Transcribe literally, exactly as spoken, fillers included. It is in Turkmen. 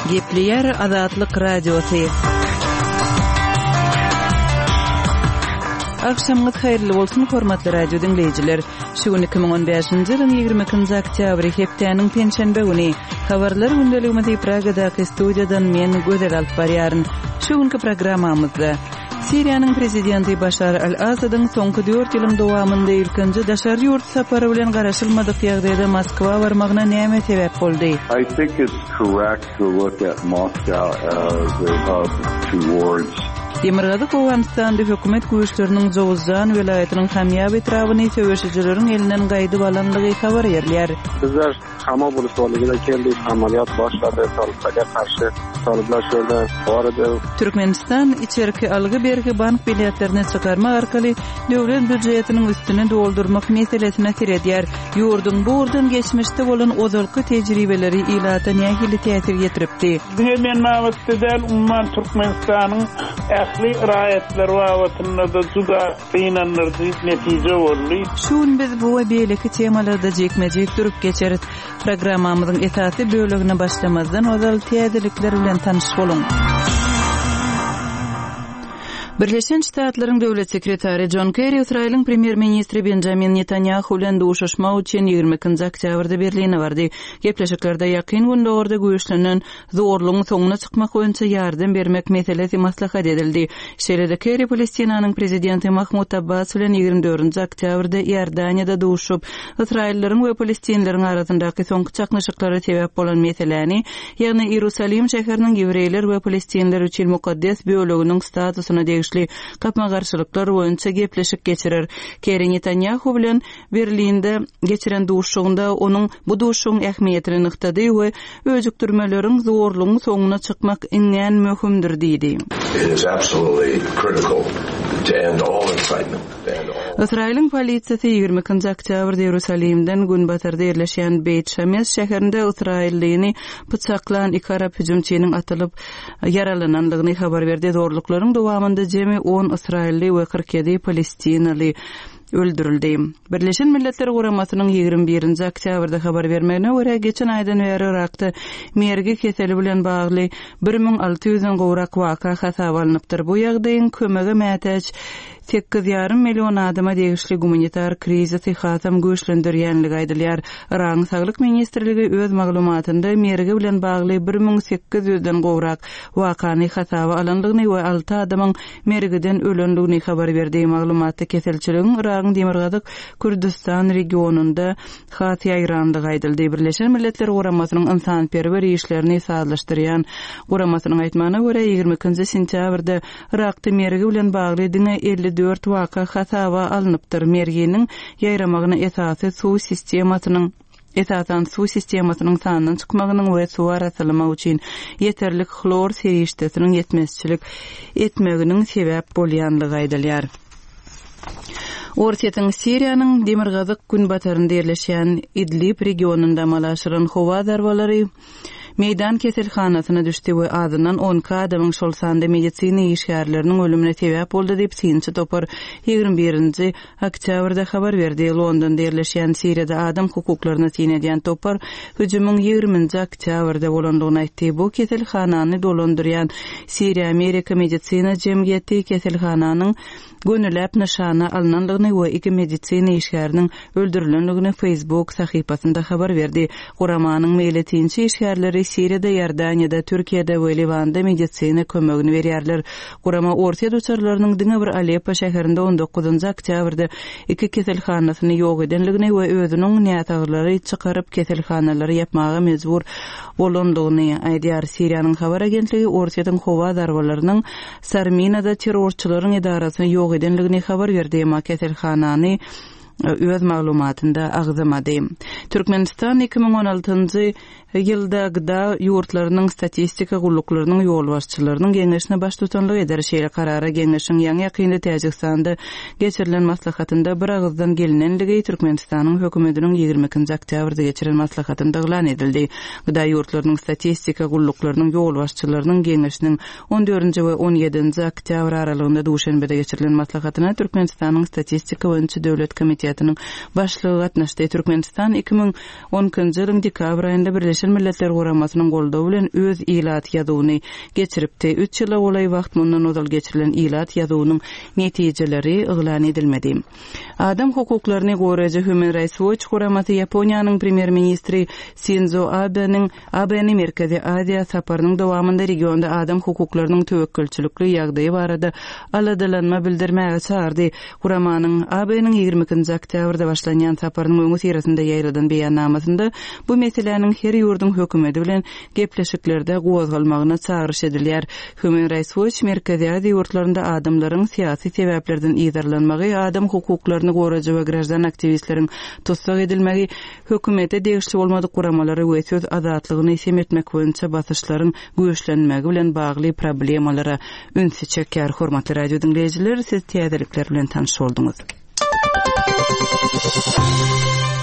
Gepleyer Azatlyk Radiosu. Akşamınız hayırlı bolsun hormatly radio dinleyijiler. Şu iki bin on beşinji ýylyň ýygrimi ikinji oktýabry hepdeniň penşenbe güni habarlar gündeliginde Pragadaky studiýadan men Gözel alyp barýaryn. Şu günki programmamyzda Siriýanyň prezidenti Başar al-Asadyň soňky dört ýylyň dowamynda ilkinji daşary ýurt sapary bilen garaşylmadyk ýagdaýda Moskwa barmagyna näme sebäp boldy? I think it's correct to look at Moscow as a hub towards Demirgazyk Awganistanda hökümet güýçleriniň Jowuzjan welaýatynyň hamýaby etrawyny söwüşçileriň elinden gaýdyp alandygy habar berýär. Bizler hama buluşlarına geldik, ameliyat başladı, taliplerine karşı talipler şöyle vardı. Türkmenistan içerki algı bergi bank biletlerini çıkarma arkaly döwlet büdjetiniň üstüne doldurmak meselesine kiredýär. Ýurdun burdan geçmişde bolan ozalky tejribeleri ilata nähili täsir getiripdi. Men mabetden umman Türkmenistanyň ähli raýatlar wagtynda da juda kynanyrdy netije boldy. Şun biz bu we beýleki temalarda jekmejek durup geçerit. Programmamyzyň esasy bölügine başlamazdan ozal täzelikler bilen tanyş bolun. Birleşen Ştatlaryň döwlet sekretary John Kerry Israýlyň premier ministri Benjamin Netanyahu bilen duşuşma üçin ýygrimi ikinji oktýabrda Berline bardy. Gepleşiklerde ýakyn günde orada güýçlenen zorlugyň soňuna çykmak boýunça ýardam bermek meselesi maslahat edildi. Şeýlede Kerry Palestinanyň prezidenti Mahmud Abbas bilen ýygrimi dördünji oktýabrda Ýordaniýada duşup, Israýllyň we Palestinliň arasyndaky soňky çaknaşyklary sebäp bolan meseleni, ýagny Ýerusalim şäheriniň Ýewreýler we Palestinliler üçin mukaddes bölüginiň statusyna kapma garşylyklar boýunça gepleşik geçirer. Kerry Netanyahu bilen Berlinde geçiren duşugynda onuň bu duşugyň ähmiýetini nyktady we özükdirmeleriň zorlugyň soňuna çykmak iňen möhümdir diýdi. It is absolutely critical to end all incitement. Israýlyň polisiýasy ýygrimi ikinji oktýabrda Ýerusalimden günbatyrda ýerleşýän Beit Şemes şäherinde Israýlyny bıçaklan iki arab hüjümçiniň atylyp yaralananlygyny habar berdi. Zorluklaryň dowamynda jemi on Israýly we kırk ýedi Palestinaly öldürildi. Birleşen Milletler Guramasynyň ýygrimi birinji oktýabrda habar bermegine görä geçen aýdan beri Irakda mergi keseli bilen bagly bir ming alty ýüzden gowrak waka hasaba alınıpdyr. Bu ýagdaýyň kömegi mätäç sekiz ýarym million adama degişli humanitar krizisi hatam güýçlendirýänligi aýdylýar. Iran Saglyk ministrligi öz maglumatynda mergi bilen bagly bir ming sekiz ýüzden gowrak wakany hasaba alyndygyny we alty adamyň mergiden ölendigini habar berdi. Maglumatda keselçiligiň Iran Demirgazyk Kürdistan regionunda hat ýaýrandygy aýdyldy. Birleşen Milletler Guramasynyň insanperwer işlerini sazlaşdyrýan Guramasynyň aýtmagyna görä ýygrimi ikinji sentýabrda Irakda mergi bilen bagly diňe elli dört waka hasaba alınıpdyr. Merginiň ýaýramagyna esasy suw sistemasynyň Esasan suw sistemasynyň sanynyň çykmagynyň we suw arasylama üçin ýeterlik klor serişdesiniň ýetmezçilik etmeginiň sebäp bolýanlygy aýdylýar. Ortaýyň Siriýanyň Demirgazyk günbatarynda ýerleşýän Idlib regionunda malaşyran howa darbalary meýdan keselhanasyna düşdi we azynan on adamyň şol sanda medisina işgärleriniň ölümine sebäp boldy diýip synçy topar ýygrimi birinji oktýabrda habar berdi. Londonda ýerleşýän Siriýada adam hukuklaryna synedýän topar hüjümüň ýygrimiňji oktýabrda bolandygyny aýtdy. Bu keselhanany dolandyrýan Siriýa Amerika medisina jemgyýeti keselhananyň gönüläp nişana alınanlygyny we iki medisina işgäriniň öldürilenligini Facebook sahypasynda habar berdi. Guramanyň meýletinçi işgärleri Siriýada, Ýordaniýada, Türkiýede we Libanda medisina kömegini berýärler. Gurama Ortaýa duçarlarynyň diňe bir Aleppo şäherinde on dokuzunji oktýabrda iki keselhanasyny ýok edenligini we özüniň nätaglary çykaryp keselhanalary ýapmagy mejbur bolandygyny aýdýar. Siriýanyň habar agentligi Ortaýadyň howa darbalarynyň Sarminada terrorçylaryň idarasyny ýok edenligini habar berdi. Emma keselhanany öz maglumatynda agzamady. Türkmenistan iki bin on altynjy ýylda gıda ýurtlarynyň statistika gulluklarının yol başçylarynyň geňeşine baş tutanlyk eder. Şeýle karara geňeşiň ýa-ni ýakynda Täjikistanda geçirilen maslahatynda bir agzdan gelinenligi Türkmenistanyň hökümetiniň ýygrimi ikinji oktýabrda geçirilen maslahatynda eglan edildi. Gıda ýurtlarynyň statistika gulluklarının yol başçylarynyň geňeşiniň on dördünji we on ýedinji oktýabr aralygynda Duşanbede geçirilen maslahatyna Türkmenistanyň statistika boýunça döwlet komitesi Komissiyasının başlygy gatnaşdy. Türkmenistan iki ming onunçy ýylyň dekabr aýynda Birleşen Milletler Guramasynyň goldawy bilen öz ilat ýazyny geçiripdi. üç ýyla olay wagt mundan odal geçirilen ilat ýazynyň netijeleri yglan edilmedi. Adam hukuklaryny goraýjy Human Rights Watch guramasy Ýaponiýanyň premier ministri Shinzo Abe'niň Abe'niň Merkezi Aziýa saparynyň dowamında regionda adam hukuklarynyň töwekkülçilikli ýagdaýy barada aladalanma bildirmäge çağırdy. Guramanyň Abe'niň ýygrimi ikinji oktýabrda başlanýan saparynyň öňü sirasynda ýaýrylan beýannamasynda bu meseleniň her ýurdun hökümeti bilen gepleşiklerde gozgalmagyna çağırış edilýär. Human Rights Watch Merkezi Aziýa ýurtlarynda adamlaryň syýasy sebäplerden ýyzarlanmagy, adam hukuklaryny goraýjy we gраждан aktivistleriň tutsak edilmegi, hökümete degişli bolmadyk guramalary we söz azatlygyny semetmek boýunça basyşlaryň güýçlenmegi bilen bagly problemalara ünsü çekýär. Hormatly radio dinleýijiler, siz täzelikler bilen tanyş bolduňyz.